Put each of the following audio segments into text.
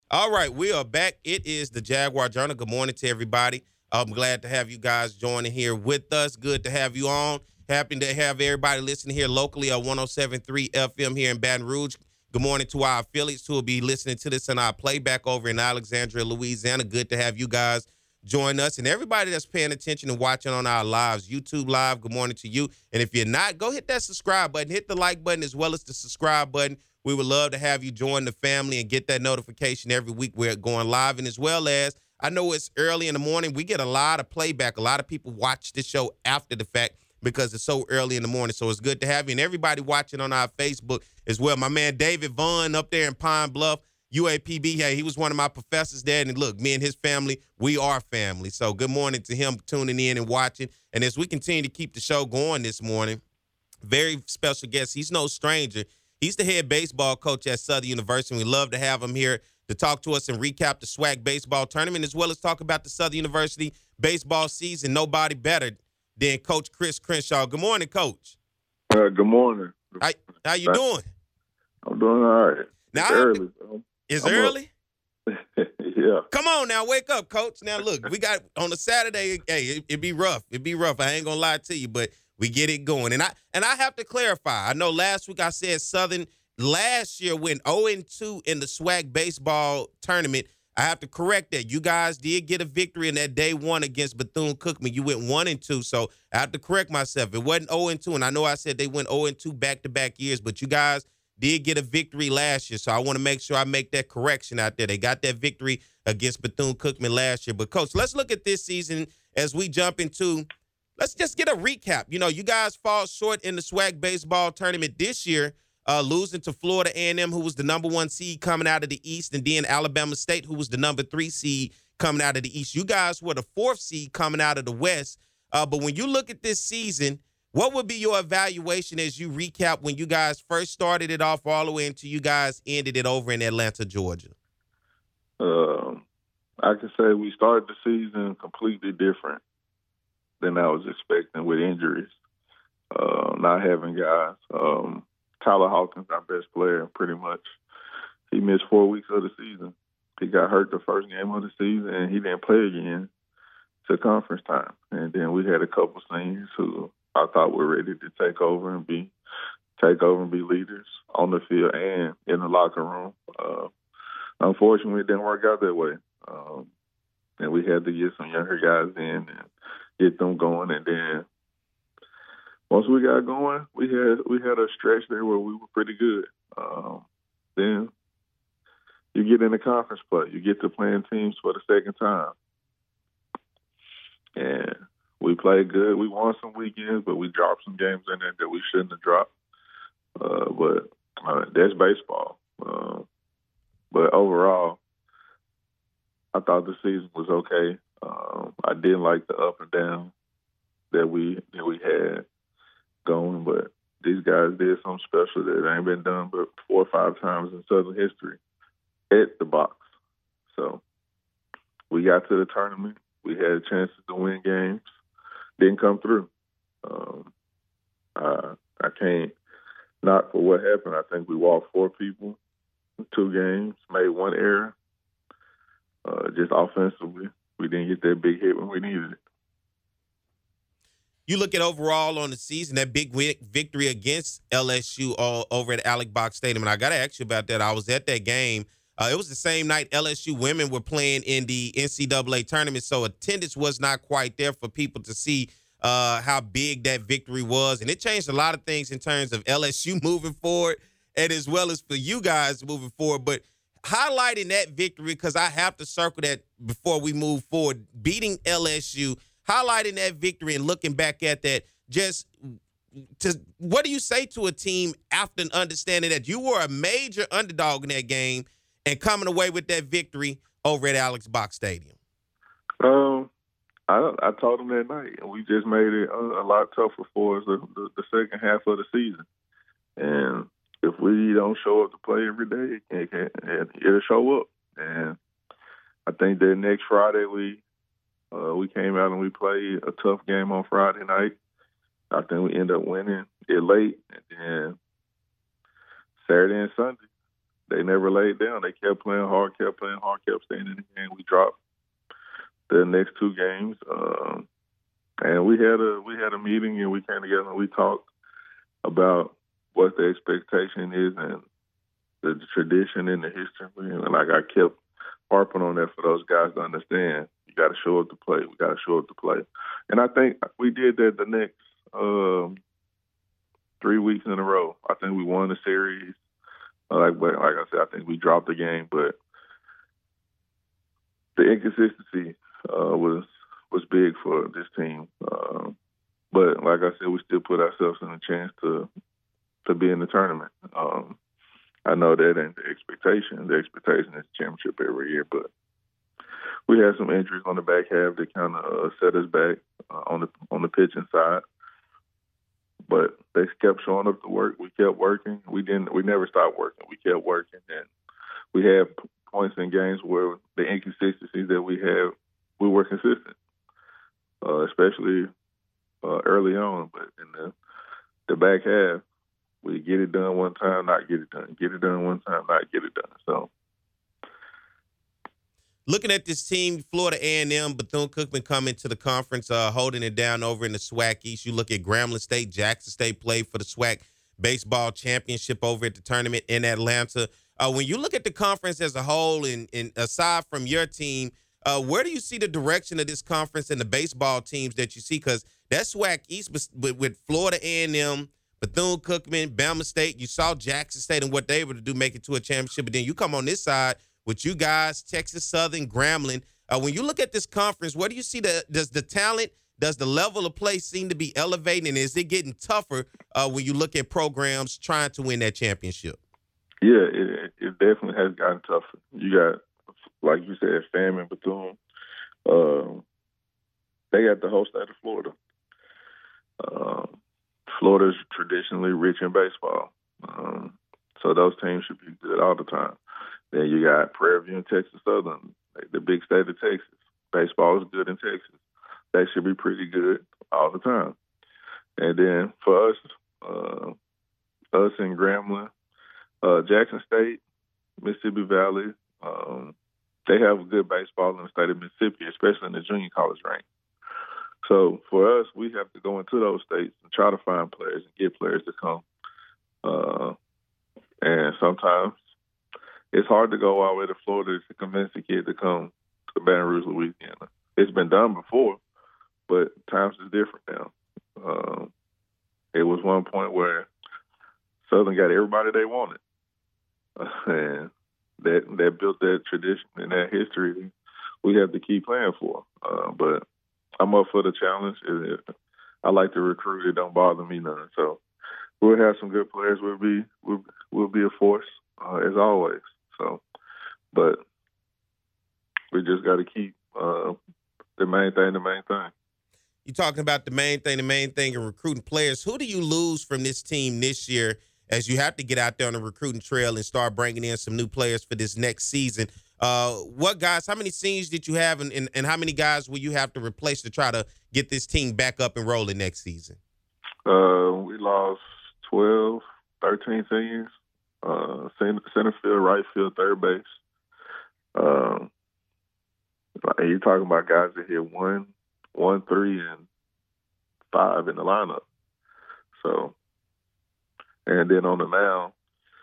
All right, we are back. It is the Jaguar Journal. Good morning to everybody. I'm glad to have you guys joining here with us. Good to have you on. Happy to have everybody listening here locally at 107.3 FM here in Baton Rouge. Good morning to our affiliates who will be listening to this in our playback over in Alexandria, Louisiana. Good to have you guys join us. And everybody that's paying attention and watching on our lives, YouTube Live, good morning to you. And if you're not, go hit that subscribe button, hit the like button as well as the subscribe button. We would love to have you join the family and get that notification every week. We're going live, and as well as I know it's early in the morning. We get a lot of playback. A lot of people watch the show after the fact because it's so early in the morning. So it's good to have you and everybody watching on our Facebook as well. My man David Vaughn up there in Pine Bluff, UAPB. Hey, he was one of my professors there. And look, me and his family, we are family. So good morning to him tuning in and watching. And as we continue to keep the show going this morning, very special guest. He's no stranger. He's the head baseball coach at Southern University. We love to have him here to talk to us and recap the SWAC baseball tournament, as well as talk about the Southern University baseball season. Nobody better than Coach Chris Crenshaw. Good morning, Coach. Good morning. How you doing? I'm doing all right. Now, It's early. It's early? Yeah. Come on now, wake up, Coach. Now, look, we got on a Saturday, hey, it'd be rough. It'd be rough. I ain't going to lie to you, but we get it going. And I have to clarify. I know last week I said Southern last year went 0-2 in the SWAC baseball tournament. I have to correct that. You guys did get a victory in that day one against Bethune-Cookman. You went 1-2, so I have to correct myself. It wasn't 0-2, and I know I said they went 0-2 back-to-back years, but you guys did get a victory last year, so I want to make sure I make that correction out there. They got that victory against Bethune-Cookman last year. But, Coach, let's look at this season as we jump into – let's just get a recap. You know, you guys fall short in the SWAC baseball tournament this year, losing to Florida A&M, who was the number 1 seed coming out of the East, and then Alabama State, who was the number 3 seed coming out of the East. You guys were the 4th seed coming out of the West. But when you look at this season, what would be your evaluation as you recap when you guys first started it off all the way until you guys ended it over in Atlanta, Georgia? I can say we started the season completely different than I was expecting with injuries, not having guys. Tyler Hawkins, our best player, pretty much, he missed 4 weeks of the season. He got hurt the first game of the season, and he didn't play again till conference time. And then we had a couple seniors who I thought were ready to take over and be leaders on the field and in the locker room. Unfortunately, it didn't work out that way. And we had to get some younger guys in and get them going. And then once we got going, we had a stretch there where we were pretty good. Then you get in the conference play. You get to playing teams for the second time. And we played good. We won some weekends, but we dropped some games in there that we shouldn't have dropped. But that's baseball. But overall, I thought the season was okay. I didn't like the up and down that we had going, but these guys did something special that ain't been done but 4 or 5 times in Southern history at the box. So we got to the tournament. We had chances to win games. Didn't come through. I can't knock for what happened. I think we walked 4 people in 2 games, made 1 error. Just offensively, we didn't get that big hit when we needed it. You look at overall on the season, that big victory against LSU over at Alec Box Stadium, and I got to ask you about that. I was at that game. It was the same night LSU women were playing in the NCAA tournament, so attendance was not quite there for people to see how big that victory was. And it changed a lot of things in terms of LSU moving forward and as well as for you guys moving forward. But highlighting that victory, because I have to circle that before we move forward, beating LSU, highlighting that victory and looking back at that, what do you say to a team after understanding that you were a major underdog in that game and coming away with that victory over at Alex Box Stadium? I told them that night, and we just made it a lot tougher for us the second half of the season. And if we don't show up to play every day, it'll show up. And I think that next Friday we came out and we played a tough game on Friday night. I think we ended up winning it late, and then Saturday and Sunday they never laid down. They kept playing hard, kept staying in the game. We dropped the next 2 games, and we had a meeting, and we came together and we talked about what the expectation is and the tradition and the history. And like I kept harping on that for those guys to understand. You got to show up to play. We got to show up to play. And I think we did that the next 3 weeks in a row. I think we won the series. Like I said, I think we dropped the game, but the inconsistency was big for this team. But like I said, we still put ourselves in a chance to be in the tournament. I know that ain't the expectation. The expectation is championship every year, but we had some injuries on the back half that kind of set us back on the pitching side. But they kept showing up to work. We kept working. We never stopped working. We kept working, and we had points in games where the inconsistencies that we had, we were consistent, especially early on. But in the back half, we get it done one time, not get it done. Get it done one time, not get it done. So, looking at this team, Florida A&M, Bethune-Cookman coming to the conference, holding it down over in the SWAC East. You look at Grambling State, Jackson State played for the SWAC baseball championship over at the tournament in Atlanta. When you look at the conference as a whole, and aside from your team, where do you see the direction of this conference and the baseball teams that you see? Because that SWAC East with Florida A&M, Bethune-Cookman, Bama State, you saw Jackson State and what they were able to do, make it to a championship. But then you come on this side with you guys, Texas Southern, Grambling. When you look at this conference, what do you see? Does the talent, does the level of play seem to be elevating? And is it getting tougher when you look at programs trying to win that championship? Yeah, it definitely has gotten tougher. You got, like you said, FAM and Bethune. They got the whole state of Florida. Florida's traditionally rich in baseball. So those teams should be good all the time. Then you got Prairie View and Texas Southern, the big state of Texas. Baseball is good in Texas. They should be pretty good all the time. And then for us in Grambling, Jackson State, Mississippi Valley, they have good baseball in the state of Mississippi, especially in the junior college rank. So for us, we have to go into those states and try to find players and get players to come. And sometimes it's hard to go all the way to Florida to convince a kid to come to Baton Rouge, Louisiana. It's been done before, but times is different now. It was one point where Southern got everybody they wanted. And that built that tradition and that history we have to keep playing for. But I'm up for the challenge. I like to recruit. It don't bother me none. So we'll have some good players. We'll be a force as always. So, but we just got to keep the main thing. You're talking about the main thing and recruiting players. Who do you lose from this team this year as you have to get out there on the recruiting trail and start bringing in some new players for this next season? What guys, how many seniors did you have, and how many guys will you have to replace to try to get this team back up and rolling next season? We lost 12, 13 seniors, center field, right field, third base. You're talking about guys that hit 1, 3, and 5 in the lineup. So, and then on the mound,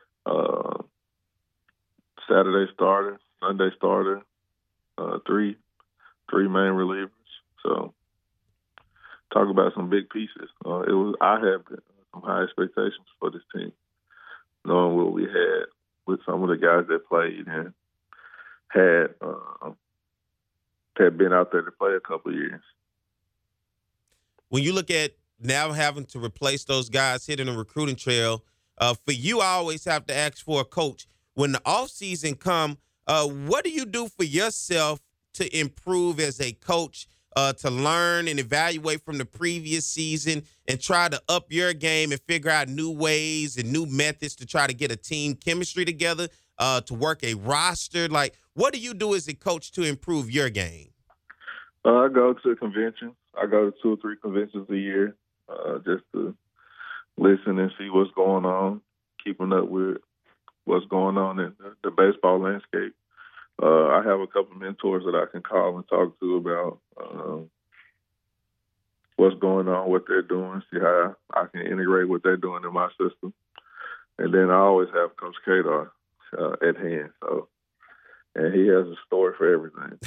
Saturday starter, Sunday starter, three main relievers. So, talk about some big pieces. I have some high expectations for this team, knowing what we had with some of the guys that played and had been out there to play a couple of years. When you look at now having to replace those guys hitting a recruiting trail, for you, I always have to ask for a coach. When the offseason come, what do you do for yourself to improve as a coach, to learn and evaluate from the previous season and try to up your game and figure out new ways and new methods to try to get a team chemistry together, to work a roster? Like, what do you do as a coach to improve your game? I go to conventions. I go to 2 or 3 conventions a year, just to listen and see what's going on, keeping up with what's going on in the baseball landscape. I have a couple mentors that I can call and talk to about what's going on, what they're doing, see how I can integrate what they're doing in my system. And then I always have Coach Kadar at hand. So, and he has a story for everything.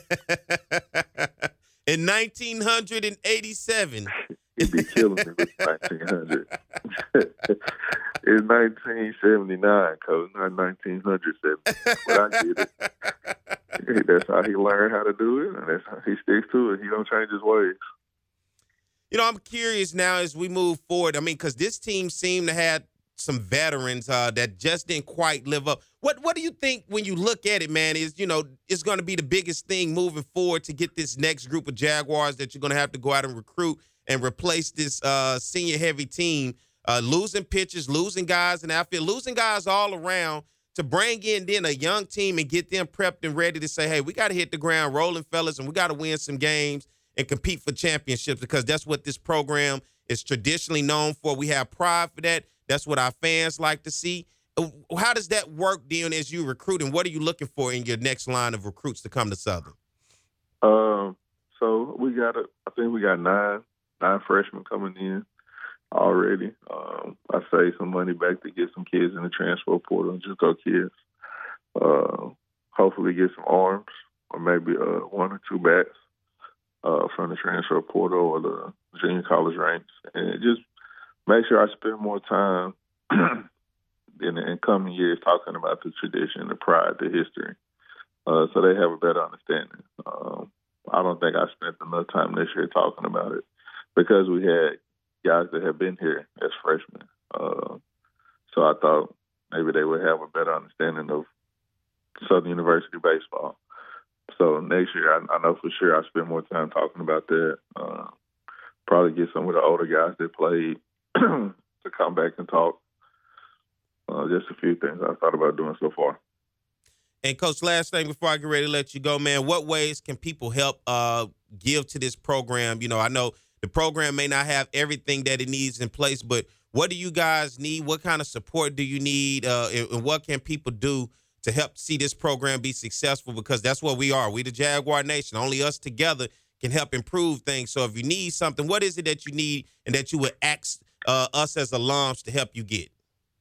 In 1987. He'd be killing me with 1900. It's 1979, Coach, not 1970. But I get it. That's how he learned how to do it, and that's how he sticks to it. He don't change his ways. You know, I'm curious now as we move forward. I mean, because this team seemed to have some veterans that just didn't quite live up. What do you think when you look at it, man, is, you know, it's going to be the biggest thing moving forward to get this next group of Jaguars that you're going to have to go out and recruit and replace this senior-heavy team, losing pitchers, losing guys in the outfield, losing guys all around to bring in then a young team and get them prepped and ready to say, hey, we got to hit the ground rolling, fellas, and we got to win some games and compete for championships, because that's what this program is traditionally known for. We have pride for that. That's what our fans like to see. How does that work, then, as you recruit, and what are you looking for in your next line of recruits to come to Southern? So I think we got nine freshmen coming in already. I saved some money back to get some kids in the transfer portal and just go kids. Hopefully get some arms or maybe one or two bats from the transfer portal or the junior college ranks, and just make sure I spend more time in coming years talking about the tradition, the pride, the history, so they have a better understanding. I don't think I spent enough time this year talking about it because we had guys that have been here as freshmen. So I thought maybe they would have a better understanding of Southern University baseball. So next year, I know for sure I spend more time talking about that. Probably get some of the older guys that played to come back and talk. Just a few things I thought about doing so far. And, Coach, last thing before I get ready to let you go, man, what ways can people help give to this program? You know, I know the program may not have everything that it needs in place, but what do you guys need? What kind of support do you need? And what can people do to help see this program be successful? Because that's what we are. We the Jaguar Nation. Only us together can help improve things. So if you need something, what is it that you need and that you would ask us as alums to help you get?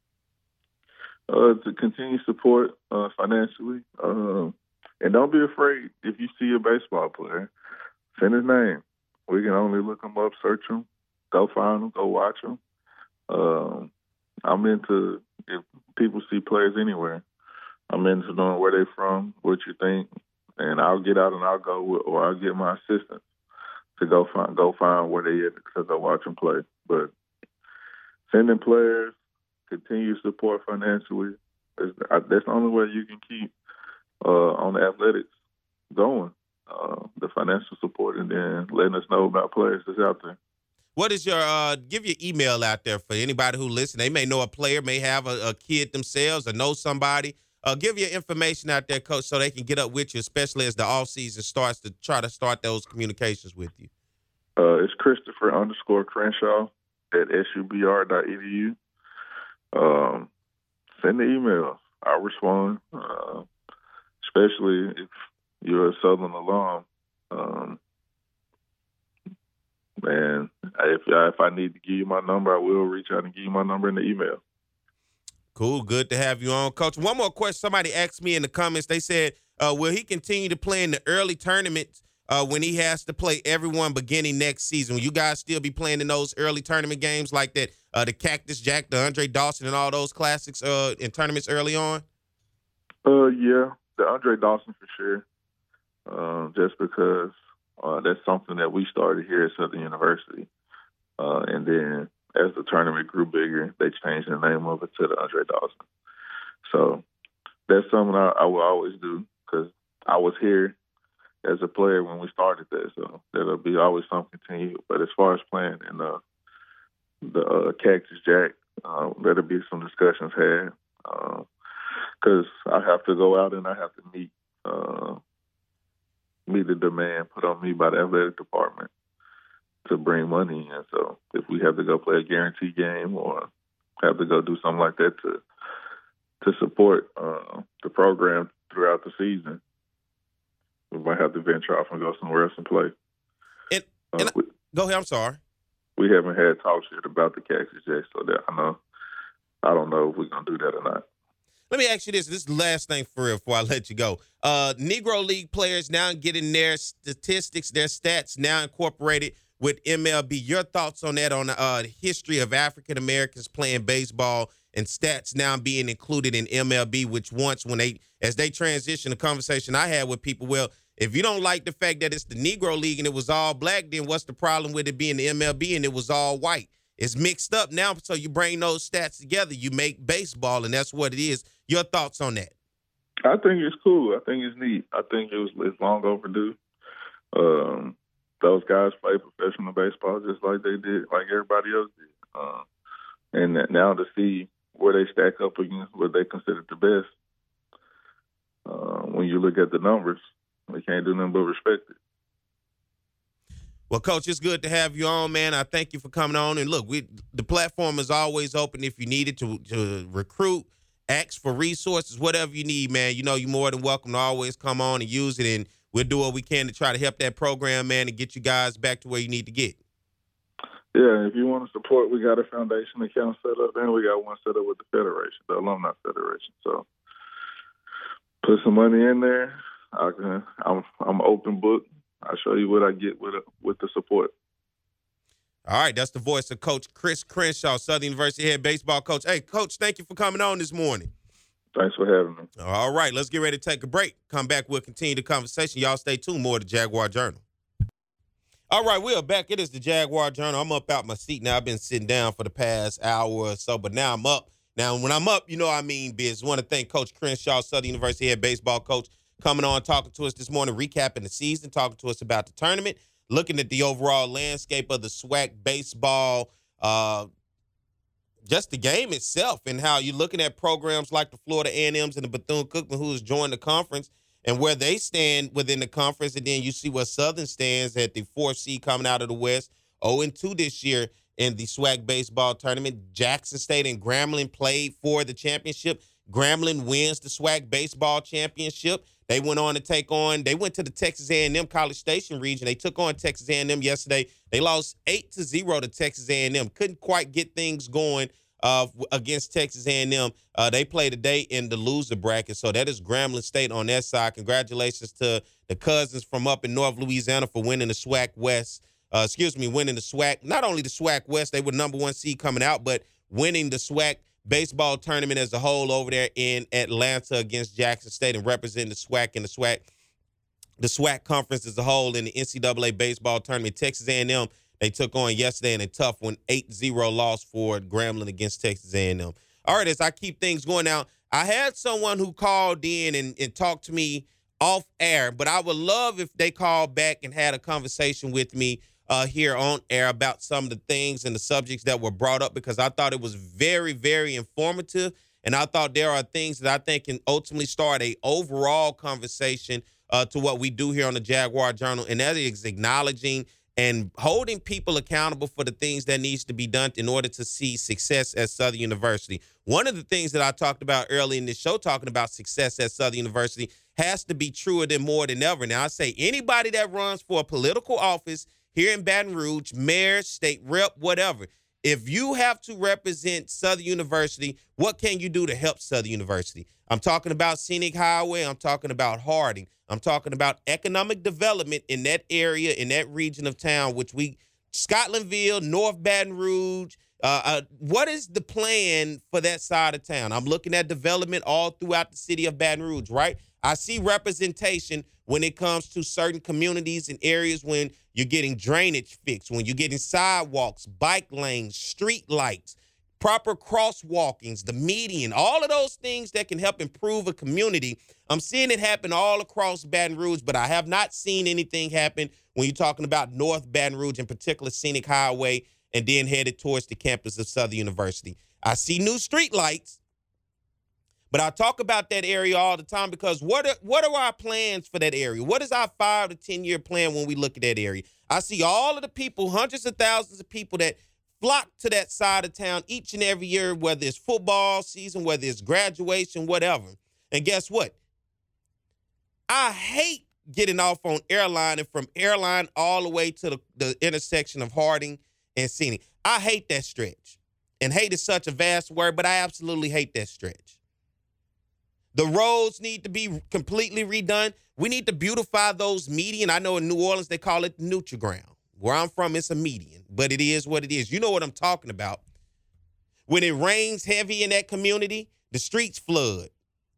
To continue support financially. And don't be afraid if you see a baseball player, send his name. We can only look him up, search him, go find him, go watch him. I'm into, if people see players anywhere, I'm into knowing where they're from, what you think, and I'll get out and I'll go with, or I'll get my assistant to go find where they at because I watch them play. But sending players, continue support financially. That's the only way you can keep on the athletics going. The financial support, and then letting us know about players that's out there. What is your give your email out there for anybody who listens? They may know a player, may have a kid themselves, or know somebody. Give your information out there, Coach, so they can get up with you, especially as the off season starts, to try to start those communications with you. It's Christopher_Crenshaw at subr.edu. Send the email. I'll respond, especially if you're a Southern alum. And if I need to give you my number, I will reach out and give you my number in the email. Cool. Good to have you on, Coach. One more question. Somebody asked me in the comments. They said, will he continue to play in the early tournaments when he has to play everyone beginning next season? Will you guys still be playing in those early tournament games like that, the Cactus Jack, the Andre Dawson, and all those classics in tournaments early on? Yeah, the Andre Dawson for sure. Just because that's something that we started here at Southern University. And then as the tournament grew bigger, they changed the name of it to the Andre Dawson. So that's something I will always do because I was here as a player when we started that. So that'll be always something continued. But as far as playing in the Cactus Jack, there'll be some discussions had because I have to go out and I have to meet the demand put on me by the athletic department to bring money in. So if we have to go play a guarantee game or have to go do something like that to to support the program throughout the season, we might have to venture off and go somewhere else and play. Go ahead. I'm sorry. We haven't had talks yet about the Cactus Jacks, so that I don't know if we're gonna do that or not. Let me ask you this. This is the last thing for real before I let you go. Negro League players now getting their statistics, their stats now incorporated with MLB. Your thoughts on that, on the history of African Americans playing baseball and stats now being included in MLB, which once as they transition, the conversation I had with people, well, if you don't like the fact that it's the Negro League and it was all black, then what's the problem with it being the MLB and it was all white? It's mixed up now, so you bring those stats together, you make baseball, and that's what it is. Your thoughts on that? I think it's cool. I think it's neat. I think it's long overdue. Those guys play professional baseball just like they did, like everybody else did. And now to see where they stack up against what they consider the best, when you look at the numbers, we can't do nothing but respect it. Well, Coach, it's good to have you on, man. I thank you for coming on. And look, the platform is always open if you needed to recruit, ask for resources, whatever you need, man. You know, you're more than welcome to always come on and use it, and we'll do what we can to try to help that program, man, and get you guys back to where you need to get. Yeah, if you want to support, we got a foundation account set up, and we got one set up with the Federation, the Alumni Federation. So put some money in there. I'm open book. I'll show you what I get with the support. All right, that's the voice of Coach Chris Crenshaw, Southern University head baseball coach. Hey, Coach, thank you for coming on this morning. Thanks for having me. All right, let's get ready to take a break. Come back, we'll continue the conversation. Y'all stay tuned. More of the Jaguar Journal. All right, we are back. It is the Jaguar Journal. I'm up out my seat now. I've been sitting down for the past hour or so, but now I'm up. Now, when I'm up, you know I mean biz. I want to thank Coach Crenshaw, Southern University head baseball coach, coming on, talking to us this morning, recapping the season, talking to us about the tournament, looking at the overall landscape of the SWAC baseball, just the game itself, and how you're looking at programs like the Florida A&Ms and the Bethune-Cookman who has joined the conference and where they stand within the conference, and then you see where Southern stands at the 4th seed coming out of the West, 0-2 this year in the SWAC baseball tournament. Jackson State and Grambling played for the championship. Grambling wins the SWAC baseball championship. They went on to they went to the Texas A&M College Station region. They took on Texas A&M yesterday. They lost 8-0 to Texas A&M. Couldn't quite get things going against Texas A&M. They play today in the loser bracket, so that is Grambling State on their side. Congratulations to the cousins from up in North Louisiana for winning the SWAC West. Winning the SWAC. Not only the SWAC West, they were number 1 seed coming out, but winning the SWAC baseball tournament as a whole over there in Atlanta against Jackson State and representing the SWAC and the SWAC conference as a whole in the NCAA baseball tournament. Texas A&M, they took on yesterday in a tough one, 8-0 loss for Grambling against Texas A&M. All right, as I keep things going now, I had someone who called in and talked to me off air, but I would love if they called back and had a conversation with me here on air about some of the things and the subjects that were brought up, because I thought it was very, very informative. And I thought there are things that I think can ultimately start a overall conversation to what we do here on the Jaguar Journal. And that is acknowledging and holding people accountable for the things that needs to be done in order to see success at Southern University. One of the things that I talked about early in this show, talking about success at Southern University, has to be truer than more than ever. Now, I say anybody that runs for a political office here in Baton Rouge, mayor, state rep, whatever, if you have to represent Southern University, what can you do to help Southern University? I'm talking about Scenic Highway. I'm talking about Harding. I'm talking about economic development in that area, in that region of town, Scotlandville, North Baton Rouge. What is the plan for that side of town? I'm looking at development all throughout the city of Baton Rouge, right? I see representation when it comes to certain communities and areas, when you're getting drainage fixed, when you're getting sidewalks, bike lanes, street lights, proper crosswalkings, the median, all of those things that can help improve a community. I'm seeing it happen all across Baton Rouge, but I have not seen anything happen when you're talking about North Baton Rouge, in particular Scenic Highway, and then headed towards the campus of Southern University. I see new street lights, but I talk about that area all the time because what are our plans for that area? What is our 5 to 10 year plan when we look at that area? I see all of the people, hundreds of thousands of people that flock to that side of town each and every year, whether it's football season, whether it's graduation, whatever. And guess what? I hate getting off on Airline and from Airline all the way to the intersection of Harding and Scenic. I hate that stretch. And hate is such a vast word, but I absolutely hate that stretch. The roads need to be completely redone. We need to beautify those median. I know in New Orleans they call it the neutral ground. Where I'm from, it's a median, but it is what it is. You know what I'm talking about. When it rains heavy in that community, the streets flood.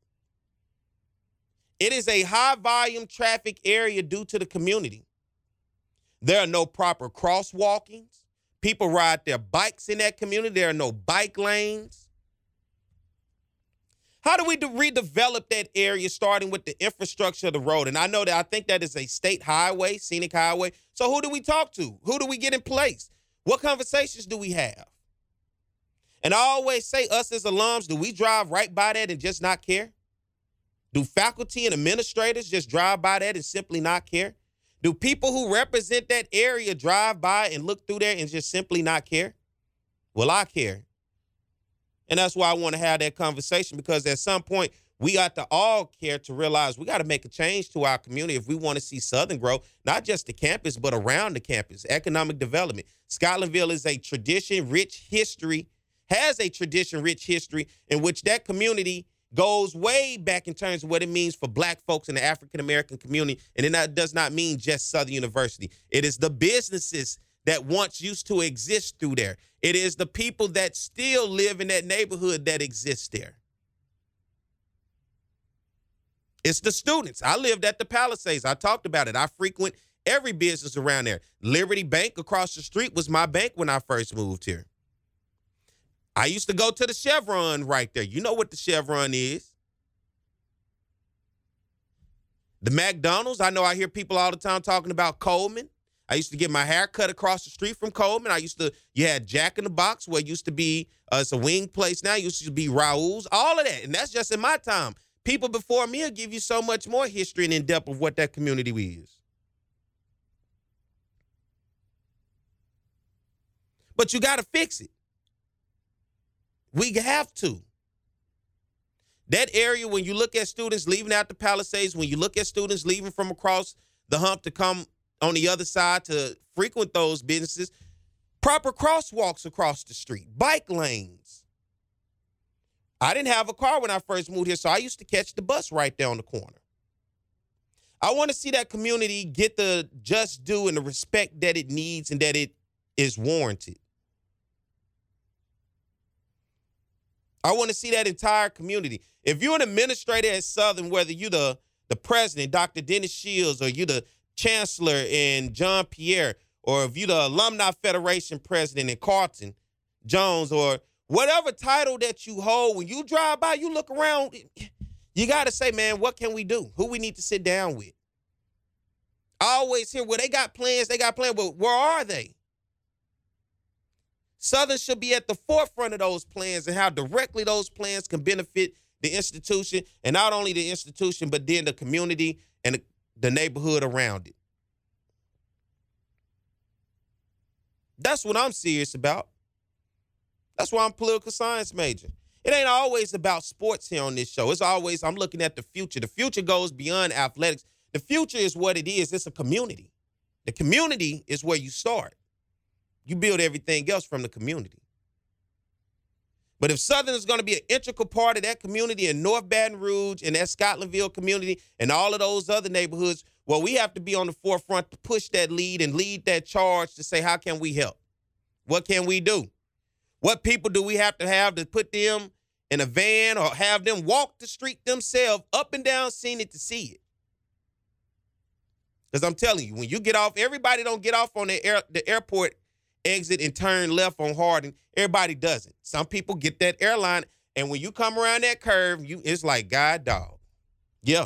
It is a high-volume traffic area due to the community. There are no proper crosswalkings. People ride their bikes in that community. There are no bike lanes. How do we redevelop that area, starting with the infrastructure of the road? And I think that is a state highway, scenic highway. So who do we talk to? Who do we get in place? What conversations do we have? And I always say, us as alums, do we drive right by that and just not care? Do faculty and administrators just drive by that and simply not care? Do people who represent that area drive by and look through there and just simply not care? Well, I care. And that's why I want to have that conversation, because at some point we got to all care to realize we got to make a change to our community if we want to see Southern grow, not just the campus, but around the campus, economic development. Scotlandville is a tradition-rich history, has a tradition-rich history in which that community goes way back in terms of what it means for Black folks in the African-American community. And that does not mean just Southern University. It is the businesses that once used to exist through there. It is the people that still live in that neighborhood that exists there. It's the students. I lived at the Palisades. I talked about it. I frequent every business around there. Liberty Bank across the street was my bank when I first moved here. I used to go to the Chevron right there. You know what the Chevron is. The McDonald's. I know I hear people all the time talking about Coleman. I used to get my hair cut across the street from Coleman. You had Jack in the Box, where it used to be, it's a wing place now. It used to be Raoul's, all of that. And that's just in my time. People before me will give you so much more history and in-depth of what that community is. But you got to fix it. We have to. That area, when you look at students leaving out the Palisades, when you look at students leaving from across the hump to come on the other side to frequent those businesses, proper crosswalks across the street, bike lanes. I didn't have a car when I first moved here, so I used to catch the bus right there on the corner. I want to see that community get the just due and the respect that it needs and that it is warranted. I want to see that entire community. If you're an administrator at Southern, whether you're the president, Dr. Dennis Shields, or you're the chancellor in John Pierre, or if you're the Alumni Federation president in Carlton Jones, or whatever title that you hold, when you drive by, you look around, you got to say, man, what can we do? Who we need to sit down with? I always hear, well, they got plans, but where are they? Southern should be at the forefront of those plans and how directly those plans can benefit the institution, and not only the institution, but then the community and the neighborhood around it. That's what I'm serious about. That's why I'm a political science major. It ain't always about sports here on this show. It's always, I'm looking at the future. The future goes beyond athletics. The future is what it is. It's a community. The community is where you start. You build everything else from the community. But if Southern is going to be an integral part of that community in North Baton Rouge and that Scotlandville community and all of those other neighborhoods, well, we have to be on the forefront to push that lead and lead that charge to say, how can we help? What can we do? What people do we have to put them in a van or have them walk the street themselves up and down Scenic to see it? Because I'm telling you, when you get off, everybody don't get off on the airport exit and turn left on Harding. Everybody doesn't. Some people get that airline, and when you come around that curve, it's like God dog. Yeah.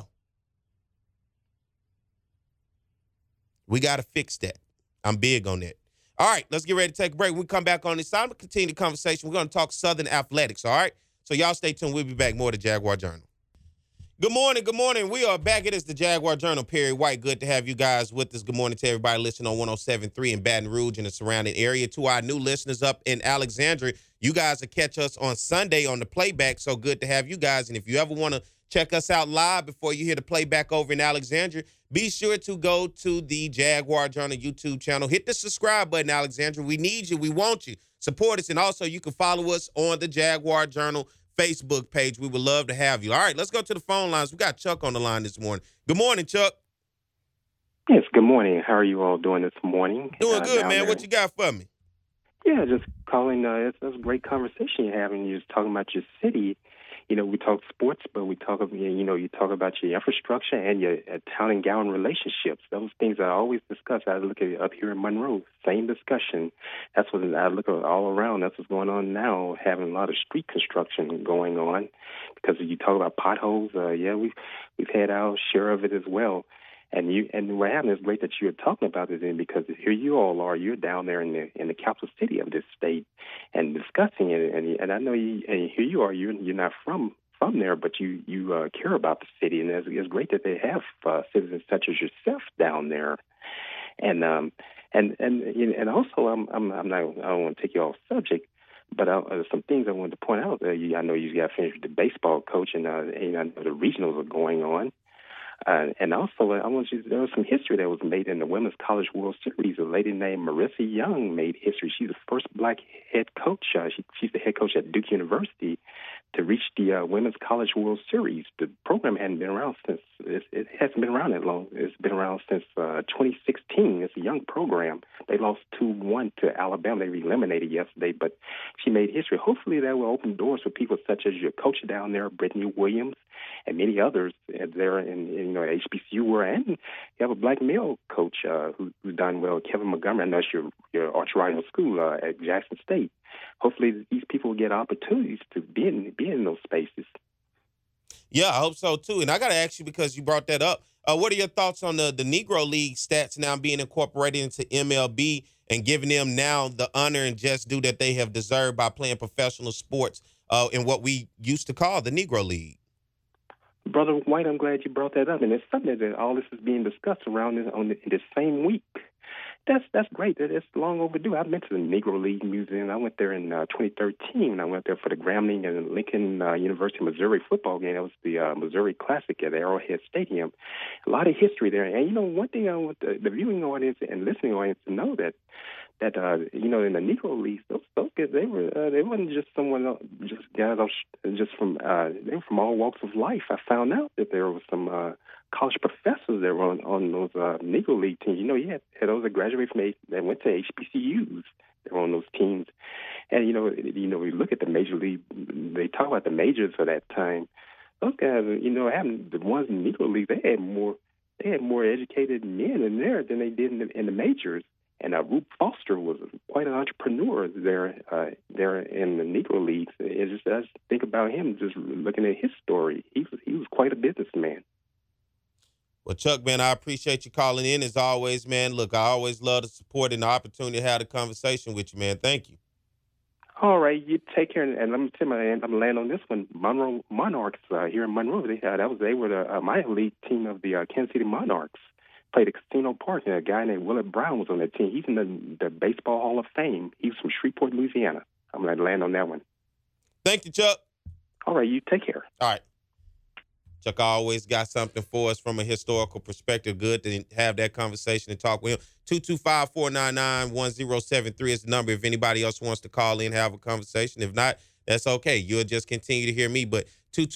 We got to fix that. I'm big on that. All right, let's get ready to take a break. When we come back on this side, we'll continue the conversation. We're going to talk Southern athletics, all right? So y'all stay tuned. We'll be back. More of the Jaguar Journal. Good morning. Good morning. We are back. It is the Jaguar Journal. Perry White. Good to have you guys with us. Good morning to everybody listening on 107.3 in Baton Rouge and the surrounding area. To our new listeners up in Alexandria, you guys will catch us on Sunday on the playback. So good to have you guys. And if you ever want to check us out live before you hear the playback over in Alexandria, be sure to go to the Jaguar Journal YouTube channel. Hit the subscribe button, Alexandria. We need you. We want you. Support us. And also, you can follow us on the Jaguar Journal Facebook page. We would love to have you. All right, let's go to the phone lines. We got Chuck on the line this morning. Good morning, Chuck. Yes, good morning. How are you all doing this morning? Doing good, man. What you got for me? Yeah, just calling. It's a great conversation you're having. You're just talking about your city. You know, we talk sports, but we talk, you talk about your infrastructure and your town and gown relationships. Those things I always discuss. I look at it up here in Monroe, same discussion. That's what I look at all around. That's what's going on now, having a lot of street construction going on. Because you talk about potholes, we've had our share of it as well. And what happened is great that you're talking about it, then, because here you all are. You're down there in the capital city of this state and discussing it. And I know you. And here you are. You're not from there, but you care about the city, and it's great that they have citizens such as yourself down there. And also I'm not. I don't want to take you off subject. But some things I wanted to point out. I know you got finished with the baseball coach, and I know the regionals are going on. And also, there was some history that was made in the Women's College World Series. A lady named Marissa Young made history. She's the first black head coach. She's the head coach at Duke University to reach the Women's College World Series. The program hadn't been around since, it hasn't been around that long. It's been around since 2016. It's a young program. They lost 2-1 to Alabama. They were eliminated yesterday, but she made history. Hopefully that will open doors for people such as your coach down there, Brittany Williams, and many others there in HBCU. And you have a black male coach who's done well, Kevin Montgomery. I know it's your arch rival school at Jackson State. Hopefully these people will get opportunities to be in those spaces. Yeah, I hope so too. And I got to ask you, because you brought that up, what are your thoughts on the Negro League stats now being incorporated into MLB and giving them now the honor and just due that they have deserved by playing professional sports in what we used to call the Negro League? Brother White, I'm glad you brought that up, and it's something that all this is being discussed around in this same week. That's great. It's long overdue. I've been to the Negro League Museum. I went there in 2013. I went there for the Grambling and Lincoln University, Missouri football game. That was the Missouri Classic at Arrowhead Stadium. A lot of history there. And, one thing I want the viewing audience and listening audience to know that in the Negro Leagues, those kids, they wasn't just someone else, just guys from they were from all walks of life. I found out that there was some college professors that were on those Negro League teams. You had those that graduated that went to HBCUs. They were on those teams, and we look at the major league. They talk about the majors for that time. Those guys, having the ones in the Negro League, they had more educated men in there than they did in the majors. And Rube Foster was quite an entrepreneur there in the Negro Leagues. I just think about him, just looking at his story. He was quite a businessman. Well, Chuck, man, I appreciate you calling in as always, man. Look, I always love the support and the opportunity to have a conversation with you, man. Thank you. All right, you take care. And let me tell you, I'm gonna land on this one. Monroe Monarchs here in Monroe. They were the minor league team of the Kansas City Monarchs. Played at Casino Park, and a guy named Willard Brown was on that team. He's in the Baseball Hall of Fame. He's from Shreveport, Louisiana. I'm going to land on that one. Thank you, Chuck. All right, you take care. All right. Chuck always got something for us from a historical perspective. Good to have that conversation and talk with him. 225-499-1073 is the number if anybody else wants to call in and have a conversation. If not, that's okay. You'll just continue to hear me. But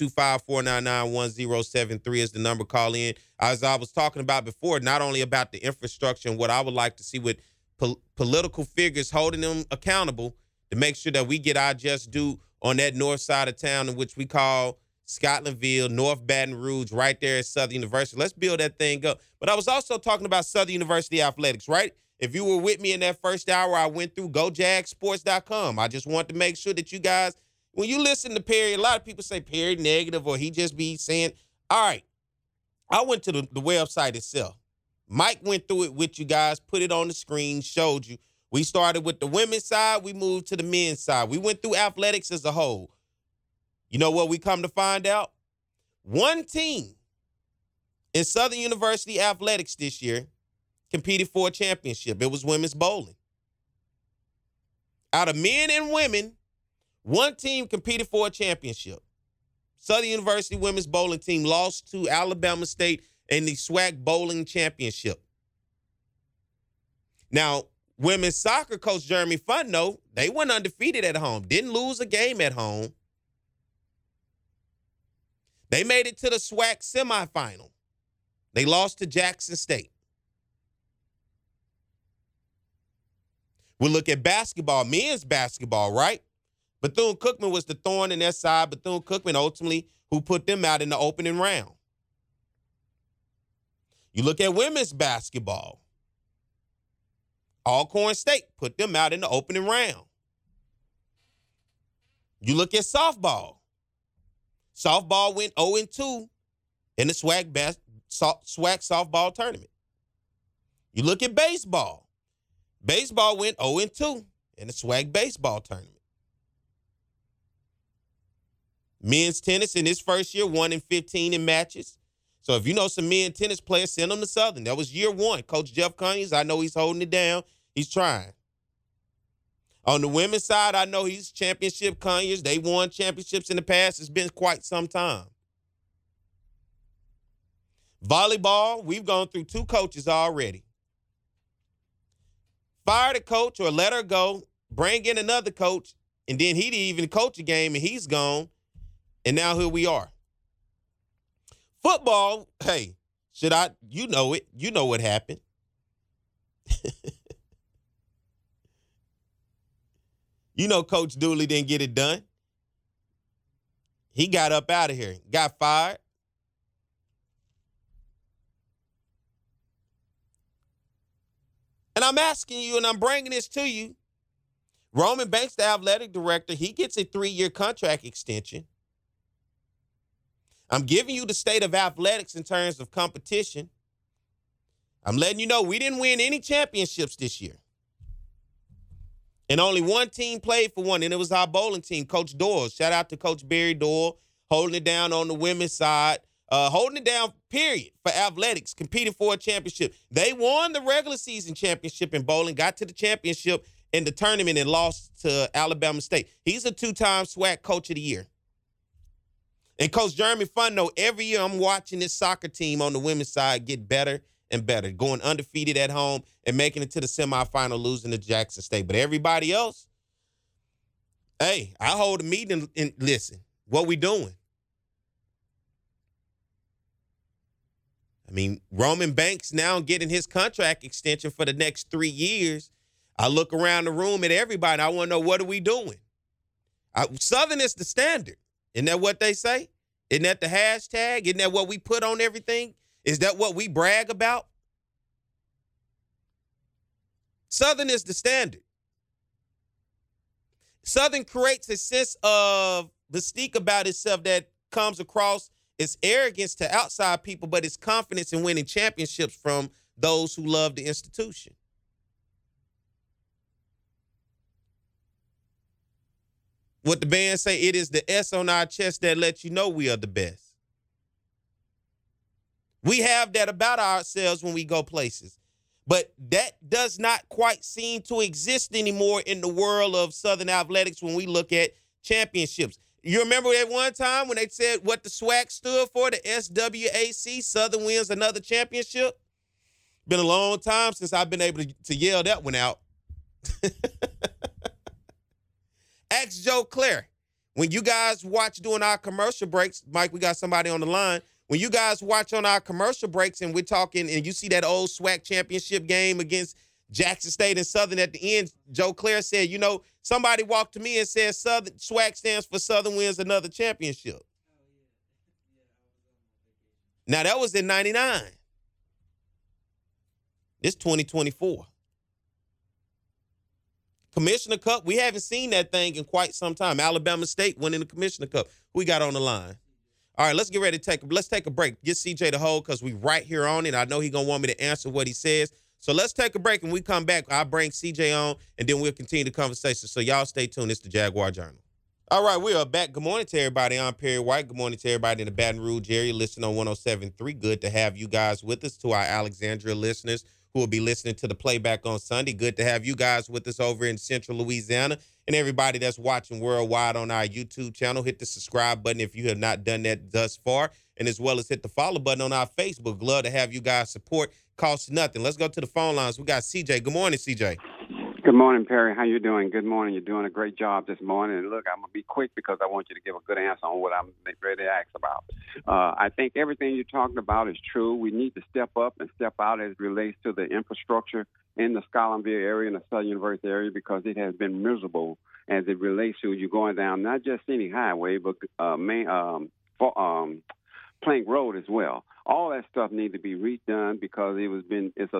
225-499-1073 is the number. Call in. As I was talking about before, not only about the infrastructure and what I would like to see with political figures holding them accountable to make sure that we get our just due on that north side of town, in which we call Scotlandville, North Baton Rouge, right there at Southern University. Let's build that thing up. But I was also talking about Southern University athletics, right? If you were with me in that first hour, I went through GoJagSports.com. I just want to make sure that you guys, when you listen to Perry, a lot of people say Perry negative, or he just be saying, all right, I went to the website itself. Mike went through it with you guys, put it on the screen, showed you. We started with the women's side. We moved to the men's side. We went through athletics as a whole. You know what we come to find out? One team in Southern University athletics this year competed for a championship. It was women's bowling. Out of men and women, one team competed for a championship. Southern University women's bowling team lost to Alabama State in the SWAC bowling championship. Now, women's soccer coach Jeremy Funno, they went undefeated at home, didn't lose a game at home. They made it to the SWAC semifinal. They lost to Jackson State. We look at basketball, men's basketball, right? Bethune-Cookman was the thorn in their side. Bethune-Cookman ultimately who put them out in the opening round. You look at women's basketball. Alcorn State put them out in the opening round. You look at softball. Softball went 0-2 in the SWAC softball tournament. You look at baseball. Baseball went 0-2 in the SWAC baseball tournament. Men's tennis in his first year, 1-15 in matches. So if you know some men tennis players, send them to Southern. That was year one. Coach Jeff Conyers, I know he's holding it down. He's trying. On the women's side, I know he's championship Conyers. They won championships in the past. It's been quite some time. Volleyball, we've gone through 2 coaches already. Fire the coach or let her go, bring in another coach, and then he didn't even coach a game and he's gone. And now here we are. Football, hey, you know it. You know what happened. You know Coach Dooley didn't get it done. He got up out of here, got fired. And I'm asking you, and I'm bringing this to you. Roman Banks, the athletic director, he gets a 3-year contract extension. I'm giving you the state of athletics in terms of competition. I'm letting you know we didn't win any championships this year. And only one team played for one, and it was our bowling team, Coach Doyle. Shout out to Coach Barry Doyle, holding it down on the women's side, holding it down, period, for athletics, competing for a championship. They won the regular season championship in bowling, got to the championship in the tournament, and lost to Alabama State. He's a 2-time SWAC Coach of the Year. And Coach Jeremy Funno, every year I'm watching this soccer team on the women's side get better and better, going undefeated at home and making it to the semifinal, losing to Jackson State. But everybody else, hey, I hold a meeting and listen, what we doing? I mean, Roman Banks now getting his contract extension for the next 3 years. I look around the room at everybody. I want to know, what are we doing? Southern is the standard. Isn't that what they say? Isn't that the hashtag? Isn't that what we put on everything? Is that what we brag about? Southern is the standard. Southern creates a sense of mystique about itself that comes across as arrogance to outside people, but it's confidence in winning championships from those who love the institution. What the band say, it is the S on our chest that lets you know we are the best. We have that about ourselves when we go places. But that does not quite seem to exist anymore in the world of Southern athletics when we look at championships. You remember at one time when they said what the SWAC stood for, the SWAC, Southern wins another championship? Been a long time since I've been able to yell that one out. Ask Joe Claire. When you guys watch during our commercial breaks, Mike, we got somebody on the line. When you guys watch on our commercial breaks and we're talking and you see that old SWAC championship game against Jackson State and Southern at the end, Joe Claire said, you know, somebody walked to me and said Southern SWAC stands for Southern wins another championship. Now, that was in 99. It's 2024. Commissioner Cup, we haven't seen that thing in quite some time. Alabama State winning the Commissioner Cup. Who we got on the line? All right, let's get ready to take a break. Get CJ to hold because we right here on it. I know he's going to want me to answer what he says. So let's take a break. And we come back, I'll bring CJ on, and then we'll continue the conversation. So y'all stay tuned. It's the Jaguar Journal. All right, we are back. Good morning to everybody. I'm Perry White. Good morning to everybody in the Baton Rouge area. Listen on 107.3. Good to have you guys with us. To our Alexandria listeners who will be listening to the playback on Sunday, good to have you guys with us over in Central Louisiana. And everybody that's watching worldwide on our YouTube channel, hit the subscribe button if you have not done that thus far. And as well as hit the follow button on our Facebook. Love to have you guys support. Costs nothing. Let's go to the phone lines. We got CJ. Good morning, CJ. Good morning, Perry. How you doing? Good morning. You're doing a great job this morning. And look, I'm going to be quick because I want you to give a good answer on what I'm ready to ask about. I think everything you're talking about is true. We need to step up and step out as it relates to the infrastructure in the Scotlandville area and the Southern University area because it has been miserable as it relates to you going down not just any highway, but Plank Road as well. All that stuff needs to be redone because it was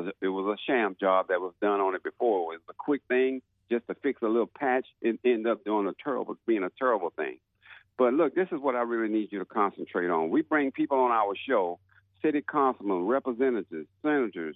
a sham job that was done on it before. It was a quick thing just to fix a little patch. It ended up being a terrible thing. But look, this is what I really need you to concentrate on. We bring people on our show, city councilmen, representatives, senators,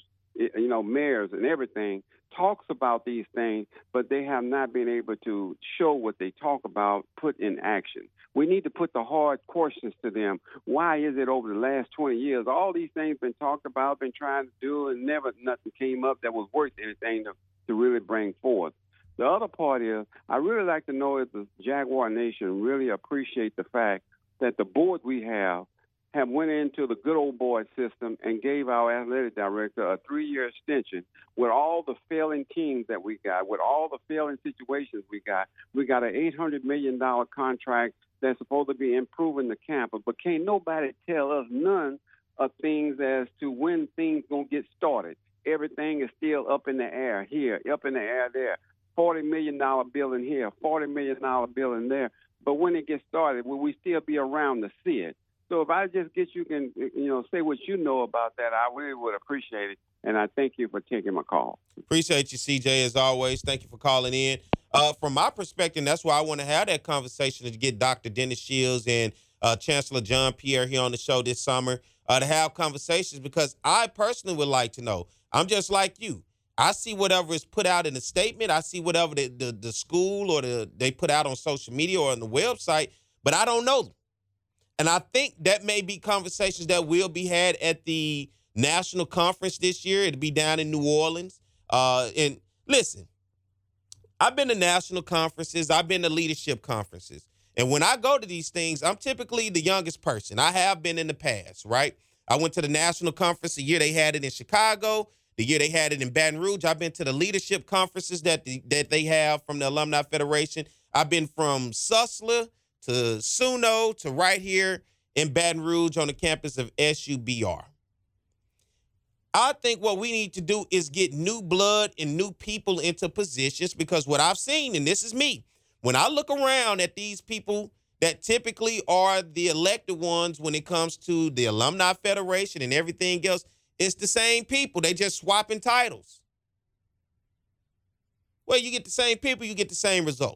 mayors and everything, talks about these things, but they have not been able to show what they talk about put in action. We need to put the hard questions to them. Why is it over the last 20 years, all these things been talked about, been trying to do, and never nothing came up that was worth anything to really bring forth? The other part is, I really like to know if the Jaguar Nation really appreciate the fact that the board we have went into the good old boy system and gave our athletic director a 3-year extension with all the failing teams that we got, with all the failing situations we got. We got an $800 million contract that's supposed to be improving the campus, but can't nobody tell us none of things as to when things going to get started. Everything is still up in the air here, up in the air there. $40 million bill in here, $40 million bill in there. But when it gets started, will we still be around to see it? So if I just get you can, say what you know about that, I really would appreciate it. And I thank you for taking my call. Appreciate you, CJ, as always. Thank you for calling in. From my perspective, that's why I want to have that conversation to get Dr. Dennis Shields and Chancellor John Pierre here on the show this summer to have conversations because I personally would like to know. I'm just like you. I see whatever is put out in the statement. I see whatever the school or they put out on social media or on the website, but I don't know them. And I think that may be conversations that will be had at the national conference this year. It'll be down in New Orleans. And listen, I've been to national conferences. I've been to leadership conferences. And when I go to these things, I'm typically the youngest person. I have been in the past, right? I went to the national conference the year they had it in Chicago, the year they had it in Baton Rouge. I've been to the leadership conferences that they have from the Alumni Federation. I've been from Sussler to SUNO to right here in Baton Rouge on the campus of SUBR. I think what we need to do is get new blood and new people into positions because what I've seen, and this is me, when I look around at these people that typically are the elected ones when it comes to the Alumni Federation and everything else, it's the same people. They just swapping titles. Well, you get the same people, you get the same results.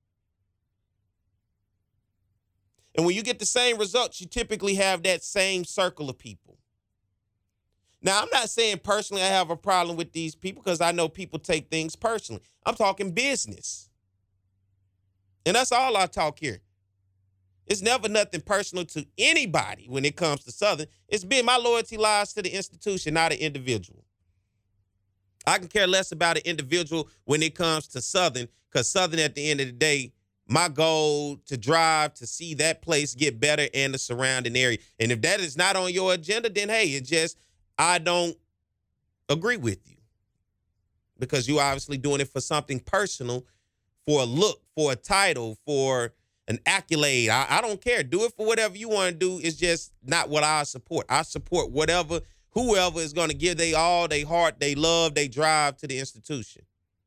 And when you get the same results, you typically have that same circle of people. Now, I'm not saying personally I have a problem with these people because I know people take things personally. I'm talking business. And that's all I talk here. It's never nothing personal to anybody when it comes to Southern. It's been my loyalty lies to the institution, not an individual. I can care less about an individual when it comes to Southern because Southern at the end of the day, my goal to drive to see that place get better and the surrounding area. And if that is not on your agenda, then, hey, it's just I don't agree with you because you're obviously doing it for something personal, for a look, for a title, for an accolade. I don't care. Do it for whatever you want to do. It's just not what I support. I support whoever is going to give they all, they heart, they love, they drive to the institution.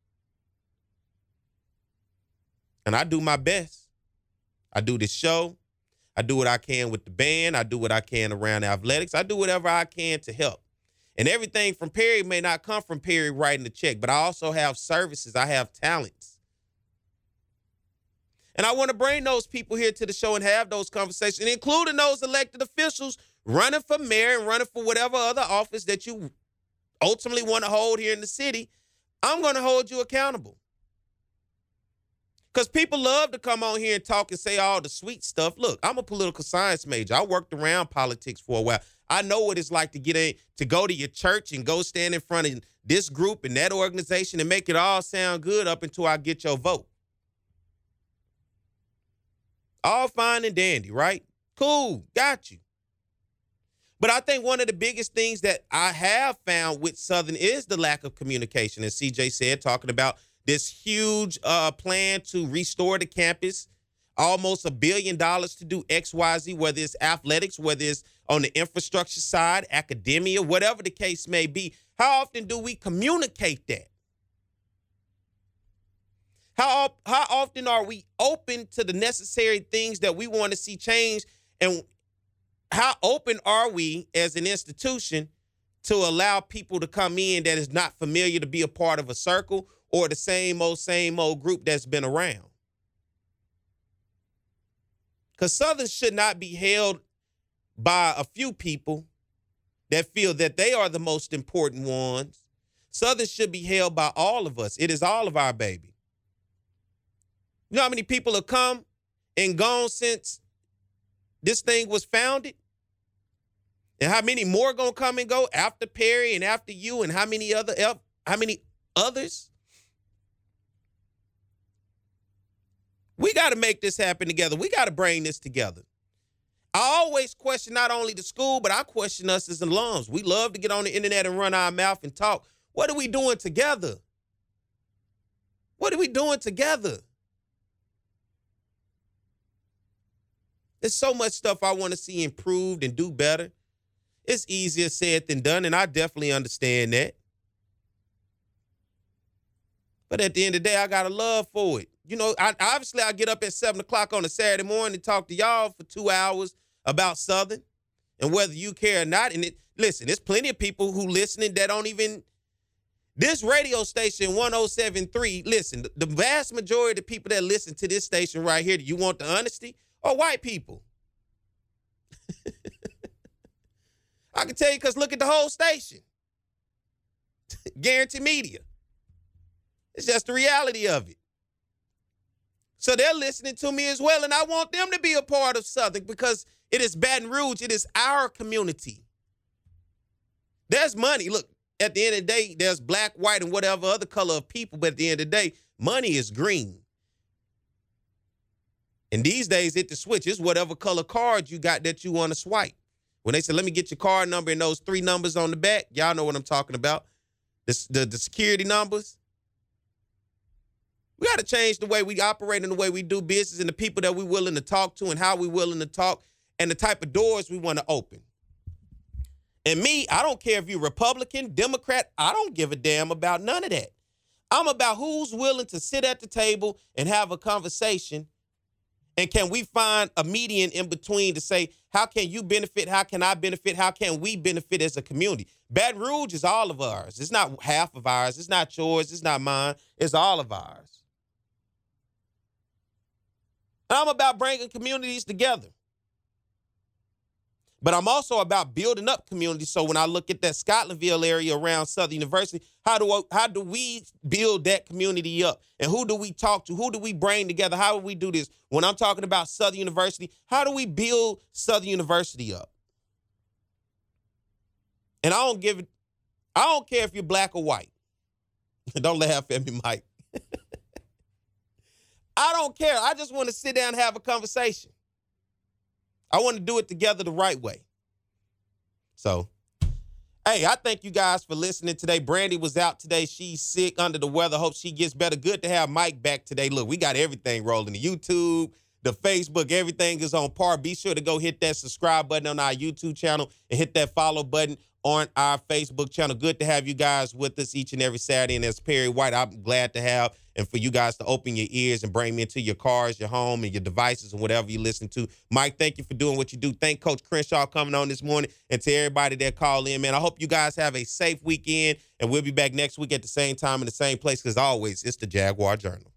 And I do my best. I do this show. I do what I can with the band. I do what I can around athletics. I do whatever I can to help. And everything from Perry may not come from Perry writing the check, but I also have services. I have talents. And I want to bring those people here to the show and have those conversations, including those elected officials running for mayor and running for whatever other office that you ultimately want to hold here in the city. I'm going to hold you accountable. Because people love to come on here and talk and say all the sweet stuff. Look, I'm a political science major. I worked around politics for a while. I know what it's like to get in, to go to your church and go stand in front of this group and that organization and make it all sound good up until I get your vote. All fine and dandy, right? Cool, got you. But I think one of the biggest things that I have found with Southern is the lack of communication. As CJ said, talking about this huge plan to restore the campus, almost $1 billion to do X, Y, Z, whether it's athletics, whether it's on the infrastructure side, academia, whatever the case may be. How often do we communicate that? How often are we open to the necessary things that we want to see change? And how open are we as an institution to allow people to come in that is not familiar to be a part of a circle or the same old group that's been around? Because Southern should not be held by a few people that feel that they are the most important ones. Southern should be held by all of us. It is all of our baby. You know how many people have come and gone since this thing was founded? And how many more gonna come and go after Perry and after you and how many others? We got to make this happen together. We got to bring this together. I always question not only the school, but I question us as alums. We love to get on the internet and run our mouth and talk. What are we doing together? What are we doing together? There's so much stuff I want to see improved and do better. It's easier said than done, and I definitely understand that. But at the end of the day, I got a love for it. You know, I get up at 7 o'clock on a Saturday morning and talk to y'all for 2 hours about Southern and whether you care or not. And listen, there's plenty of people who listening that don't even, this radio station 107.3, listen, the vast majority of the people that listen to this station right here, do you want the honesty, are white people. I can tell you because look at the whole station. Guarantee Media. It's just the reality of it. So they're listening to me as well, and I want them to be a part of Southern because it is Baton Rouge. It is our community. There's money. Look, at the end of the day, there's black, white, and whatever other color of people, but at the end of the day, money is green. And these days, it's the switch. It's whatever color card you got that you want to swipe. When they say, let me get your card number and those 3 numbers on the back, y'all know what I'm talking about. The security numbers. We got to change the way we operate and the way we do business and the people that we're willing to talk to and how we're willing to talk and the type of doors we want to open. And me, I don't care if you're Republican, Democrat, I don't give a damn about none of that. I'm about who's willing to sit at the table and have a conversation. And can we find a median in between to say, how can you benefit? How can I benefit? How can we benefit as a community? Baton Rouge is all of ours. It's not half of ours. It's not yours. It's not mine. It's all of ours. And I'm about bringing communities together. But I'm also about building up communities. So when I look at that Scotlandville area around Southern University, how do we build that community up? And who do we talk to? Who do we bring together? How do we do this? When I'm talking about Southern University, how do we build Southern University up? And I don't care if you're black or white. Don't laugh at me, Mike. I don't care. I just want to sit down and have a conversation. I want to do it together the right way. So, hey, I thank you guys for listening today. Brandy was out today. She's sick, under the weather. Hope she gets better. Good to have Mike back today. Look, we got everything rolling. The YouTube, the Facebook, everything is on par. Be sure to go hit that subscribe button on our YouTube channel and hit that follow button on our Facebook channel. Good to have you guys with us each and every Saturday. And as Perry White, I'm glad to have and for you guys to open your ears and bring me into your cars, your home, and your devices and whatever you listen to. Mike, thank you for doing what you do. Thank Coach Crenshaw coming on this morning and to everybody that called in, man. I hope you guys have a safe weekend, and we'll be back next week at the same time in the same place because always, it's the Jaguar Journal.